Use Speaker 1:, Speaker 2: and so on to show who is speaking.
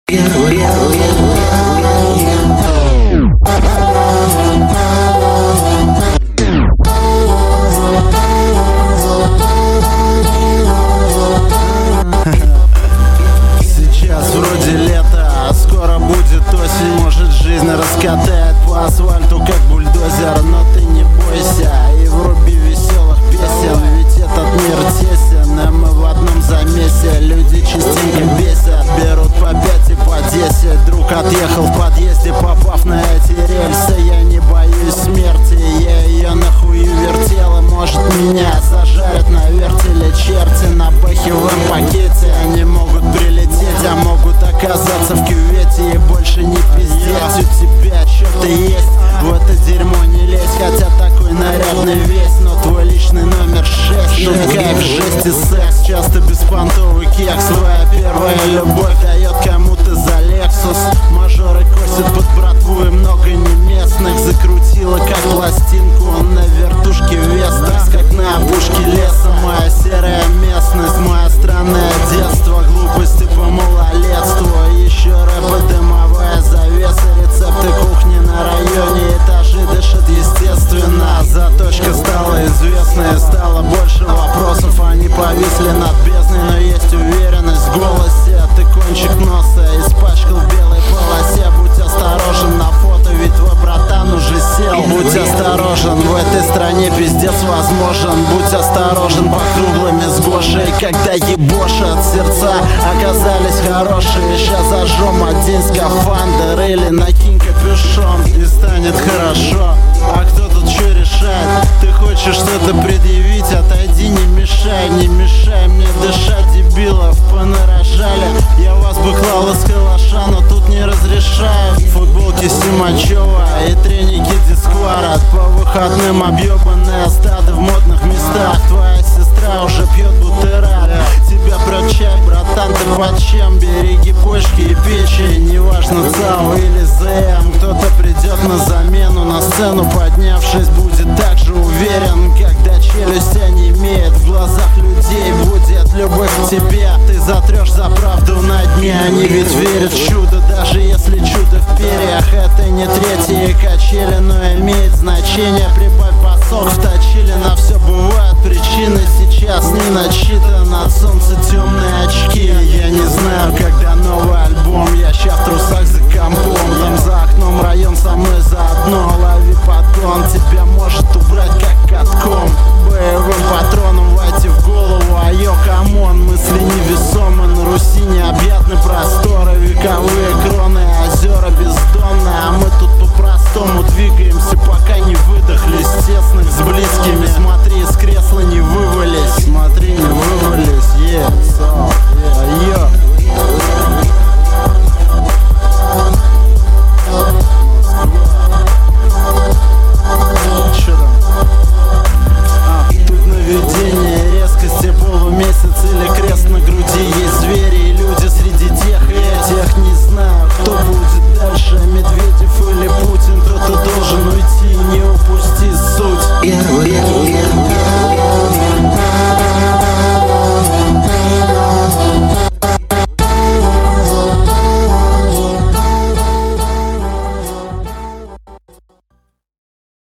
Speaker 1: Сейчас вроде лето, а скоро будет осень. Может, жизнь раскатает по асфальту, как бульдозер. Но ты не бойся и вруби веселых песен, ведь этот мир тесен, и мы в одном замесе. Люди частенько бесят, берут по 5 и по 10. Друг отъехал в подъезде, попав на эти рельсы. Я не боюсь смерти, я ее нахую вертел. И может меня зажарят на вертеле черти. На бэхевом пакете они могут прилететь, а могут оказаться в кювете. И больше не пиздеть, у тебя что-то есть, в это дерьмо не лезь. Хотя такой нарядный весь, но твой личный номер 6. Ну кайф, жесть и секс, часто беспонтовый кекс. Твоя первая любовь дает кому-то за Лексус. Мажоры косят под братву и много не местных. Закрутила как пластинку на вертушке Вестас, как на опушке леса. Моя серая местность, моя странное детство, глупости по малолетству. Еще рэп и дымовая завеса, рецепты кухни на районе, этажи дышат естественно. Заточка стала известной, стало больше вопросов, они повисли над бездной. Но есть уверенность в голосе, ты кончик носа испачкал в белой полосе. Будь осторожен на фото, ведь твой братан уже сел. Будь осторожен, в этой стране пиздец возможен. Будь осторожен под круглыми с Гошей, когда ебошат. Сердца оказались хорошие, сейчас зажжем один скафандр или накинь капюшон, и станет хорошо. А кто тут что решает? Ты хочешь что-то предъявить? Отойди, не мешай мне дышать, дебилов понарожали. Я вас бы клал из калаша, но тут не разрешаю. Футболки Симачева и треники Дисквара, по выходным объебанные стады в модных местах. Твоя сестра уже пьет бутера, тебя прет чай, братан, ты под чем? Береги почки и печень, неважно ЦАО или ЗМ. Кто-то придет на замену, на сцену поднявшись, будет так же уверен, когда челюсть онемеет. В глазах людей будет любовь к тебе, ты затрешь за правду на дне. Они ведь верят в чудо, даже если чудо в перьях. Это не третьи качели, но имеет значение. Прибавь басок, вточили, на все бывают причины. Сейчас не начитан, от солнца темные очки.